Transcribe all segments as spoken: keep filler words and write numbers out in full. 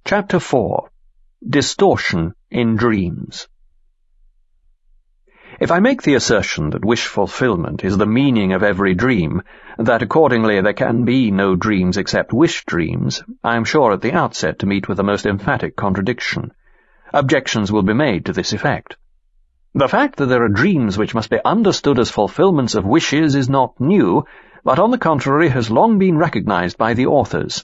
Chapter four. Distortion in Dreams. If I make the assertion that wish fulfillment is the meaning of every dream, that accordingly there can be no dreams except wish dreams, I am sure at the outset to meet with the most emphatic contradiction. Objections will be made to this effect. The fact that there are dreams which must be understood as fulfillments of wishes is not new, but on the contrary has long been recognized by the authors.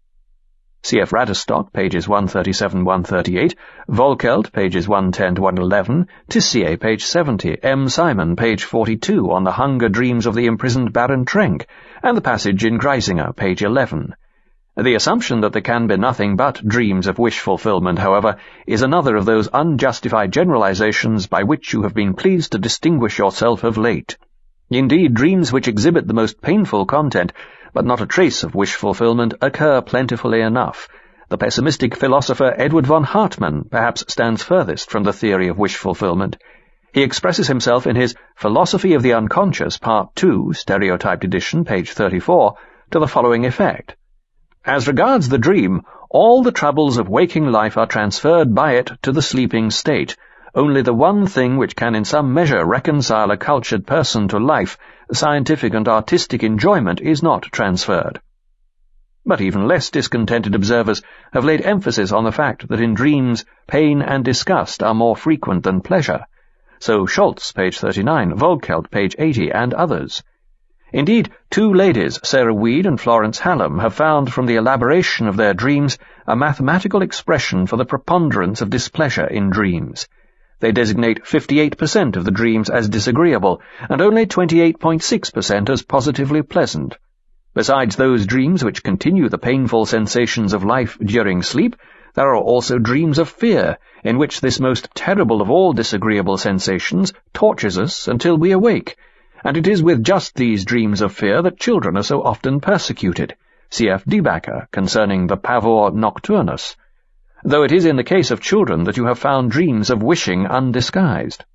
C F Raderstock, pages one thirty-seven to one thirty-eight, Volkelt, pages one ten to one eleven, Tissier, page seventy, M. Simon, page forty-two, on the hunger dreams of the imprisoned Baron Trenck, and the passage in Greisinger, page eleven. The assumption that there can be nothing but dreams of wish fulfillment, however, is another of those unjustified generalizations by which you have been pleased to distinguish yourself of late. Indeed, dreams which exhibit the most painful content, but not a trace of wish fulfillment, occur plentifully enough. The pessimistic philosopher Edward von Hartmann perhaps stands furthest from the theory of wish fulfillment. He expresses himself in his Philosophy of the Unconscious, Part two, Stereotyped Edition, page thirty-four, to the following effect. As regards the dream, all the troubles of waking life are transferred by it to the sleeping state. Only the one thing which can in some measure reconcile a cultured person to life, scientific and artistic enjoyment, is not transferred. But even less discontented observers have laid emphasis on the fact that in dreams pain and disgust are more frequent than pleasure. So Schultz, page thirty-nine, Volkelt, page eighty, and others. Indeed, two ladies, Sarah Weed and Florence Hallam, have found from the elaboration of their dreams a mathematical expression for the preponderance of displeasure in dreams. They designate fifty-eight percent of the dreams as disagreeable, and only twenty-eight point six percent as positively pleasant. Besides those dreams which continue the painful sensations of life during sleep, there are also dreams of fear, in which this most terrible of all disagreeable sensations tortures us until we awake, and it is with just these dreams of fear that children are so often persecuted. C F Diebacker, concerning the pavor nocturnus, though it is in the case of children that you have found dreams of wishing undisguised.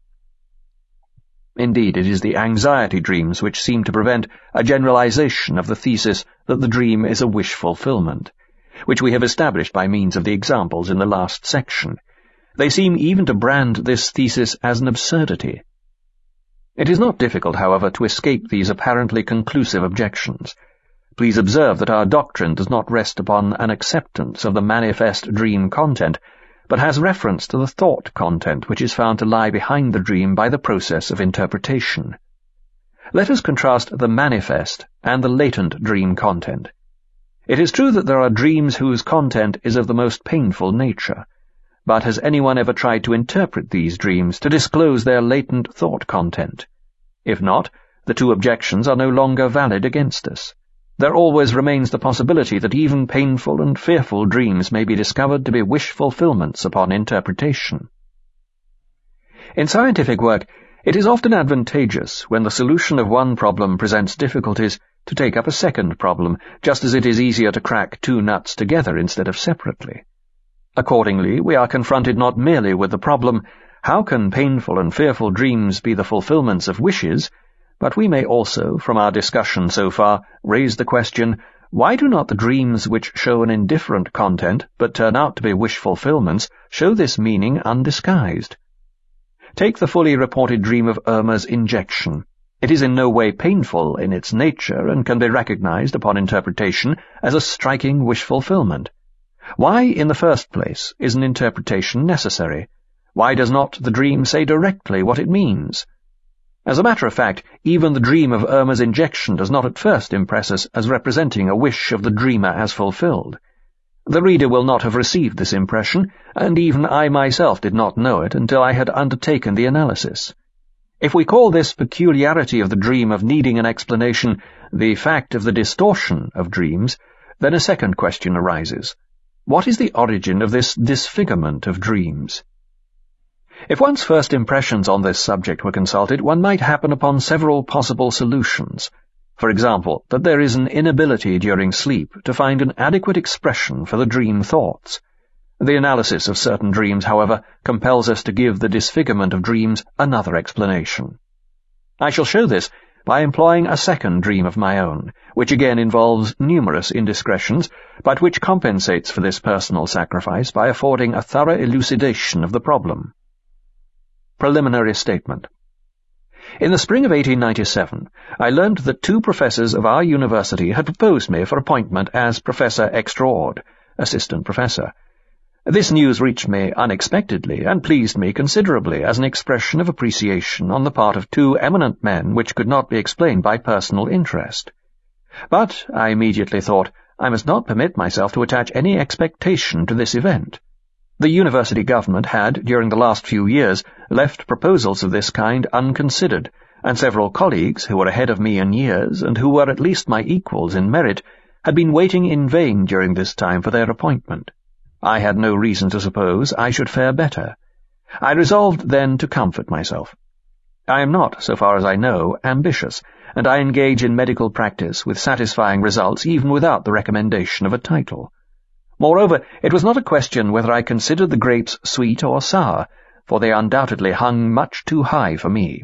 Indeed, it is the anxiety dreams which seem to prevent a generalization of the thesis that the dream is a wish fulfillment, which we have established by means of the examples in the last section. They seem even to brand this thesis as an absurdity. It is not difficult, however, to escape these apparently conclusive objections. Please observe that our doctrine does not rest upon an acceptance of the manifest dream content, but has reference to the thought content which is found to lie behind the dream by the process of interpretation. Let us contrast the manifest and the latent dream content. It is true that there are dreams whose content is of the most painful nature, but has anyone ever tried to interpret these dreams to disclose their latent thought content? If not, the two objections are no longer valid against us. There always remains the possibility that even painful and fearful dreams may be discovered to be wish fulfillments upon interpretation. In scientific work, it is often advantageous, when the solution of one problem presents difficulties, to take up a second problem, just as it is easier to crack two nuts together instead of separately. Accordingly, we are confronted not merely with the problem, how can painful and fearful dreams be the fulfillments of wishes, but we may also, from our discussion so far, raise the question, why do not the dreams which show an indifferent content, but turn out to be wish fulfillments, show this meaning undisguised? Take the fully reported dream of Irma's injection. It is in no way painful in its nature, and can be recognized upon interpretation as a striking wish fulfillment. Why, in the first place, is an interpretation necessary? Why does not the dream say directly what it means? As a matter of fact, even the dream of Irma's injection does not at first impress us as representing a wish of the dreamer as fulfilled. The reader will not have received this impression, and even I myself did not know it until I had undertaken the analysis. If we call this peculiarity of the dream of needing an explanation the fact of the distortion of dreams, then a second question arises. What is the origin of this disfigurement of dreams? If one's first impressions on this subject were consulted, one might happen upon several possible solutions. For example, that there is an inability during sleep to find an adequate expression for the dream thoughts. The analysis of certain dreams, however, compels us to give the disfigurement of dreams another explanation. I shall show this by employing a second dream of my own, which again involves numerous indiscretions, but which compensates for this personal sacrifice by affording a thorough elucidation of the problem. Preliminary statement. In the spring of eighteen ninety-seven, I learned that two professors of our university had proposed me for appointment as Professor Extra Ord, Assistant Professor. This news reached me unexpectedly and pleased me considerably as an expression of appreciation on the part of two eminent men which could not be explained by personal interest. But, I immediately thought, I must not permit myself to attach any expectation to this event. The university government had, during the last few years, left proposals of this kind unconsidered, and several colleagues, who were ahead of me in years, and who were at least my equals in merit, had been waiting in vain during this time for their appointment. I had no reason to suppose I should fare better. I resolved then to comfort myself. I am not, so far as I know, ambitious, and I engage in medical practice with satisfying results even without the recommendation of a title. Moreover, it was not a question whether I considered the grapes sweet or sour, for they undoubtedly hung much too high for me.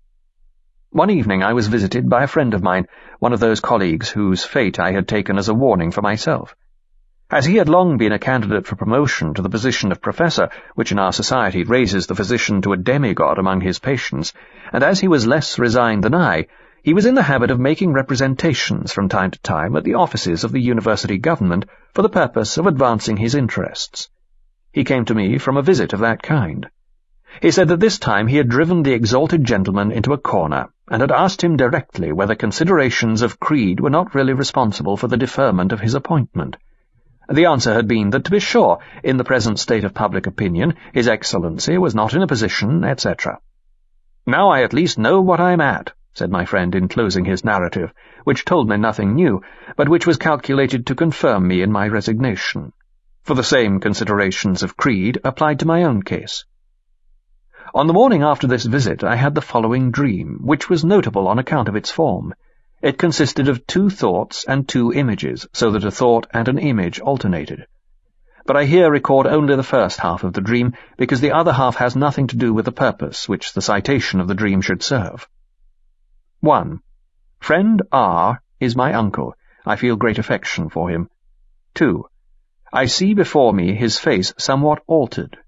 One evening I was visited by a friend of mine, one of those colleagues whose fate I had taken as a warning for myself. As he had long been a candidate for promotion to the position of professor, which in our society raises the physician to a demigod among his patients, and as he was less resigned than I, he was in the habit of making representations from time to time at the offices of the university government for the purpose of advancing his interests. He came to me from a visit of that kind. He said that this time he had driven the exalted gentleman into a corner, and had asked him directly whether considerations of creed were not really responsible for the deferment of his appointment. The answer had been that, to be sure, in the present state of public opinion, His Excellency was not in a position, et cetera. "Now I at least know what I am at," said my friend in closing his narrative, which told me nothing new, but which was calculated to confirm me in my resignation. For the same considerations of creed applied to my own case. On the morning after this visit I had the following dream, which was notable on account of its form. It consisted of two thoughts and two images, so that a thought and an image alternated. But I here record only the first half of the dream, because the other half has nothing to do with the purpose which the citation of the dream should serve. one. Friend R is my uncle. I feel great affection for him. two. I see before me his face somewhat altered,